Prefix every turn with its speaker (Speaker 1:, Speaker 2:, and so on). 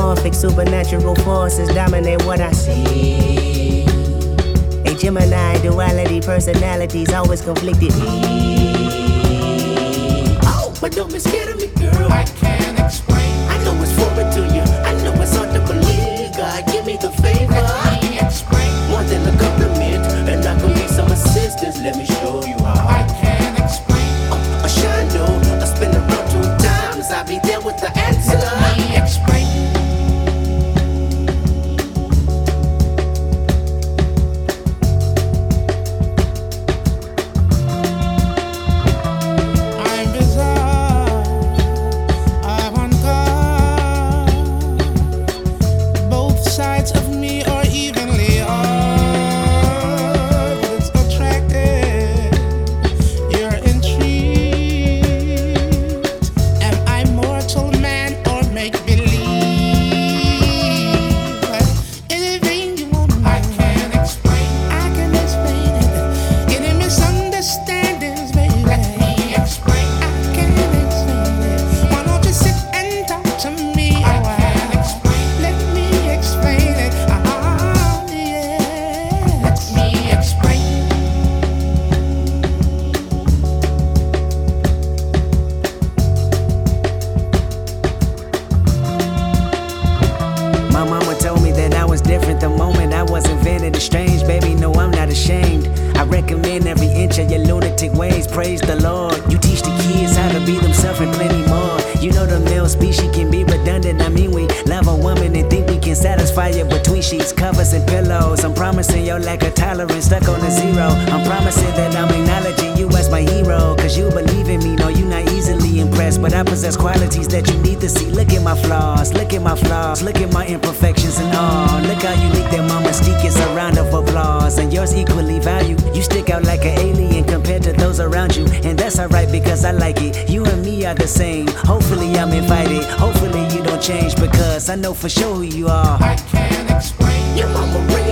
Speaker 1: anthropomorphic supernatural forces dominate what I see. A Gemini duality, personalities always conflicted. Oh, but don't be scared of me, girl.
Speaker 2: I can't explain.
Speaker 1: I know it's foreign to you. I know it's hard to believe. God, give me the favor.
Speaker 2: Let me explain.
Speaker 1: More than a compliment, and I can need some assistance. Let me show you how.
Speaker 2: I can't explain.
Speaker 1: A shando, I spin around 2 times. I'll be there with the answer.
Speaker 2: Let me explain. I'm bizarre. I want God. Both sides of me are evenly hard. It's attractive. You're intrigued. Am I mortal man or make believe? Anything you want to know, I can't explain. I can explain it. Any misunderstandings, baby? Let me explain. I can't explain it. Why don't you sit and talk to me? I can't explain. Let me explain it. Yeah. Let me explain.
Speaker 1: My mama told me that I was different the moment I was invented. It's strange, baby, no, I'm not ashamed. I recommend every inch of your lunatic ways. Praise the Lord. You teach the kids how to be themselves and plenty more. You know the male species can be redundant. I mean, we love a woman and think we can satisfy you between sheets, covers, and pillows. I'm promising your lack of tolerance stuck on a 0. I'm promising that I'm acknowledging you as my hero. Cause you believe in me, no, you not easily impressed. But I possess qualities that you need to see. Look at my flaws, look at my flaws, look at my imperfections and all. Look how unique that my mystique is, a round of applause. And yours equally valued. You stick out like an alien compared to those around you. And that's alright because I like it. You and me are the same. Hopefully I'm invited. Hopefully you don't change because I know for sure who you are.
Speaker 2: I can't explain.
Speaker 1: Your mama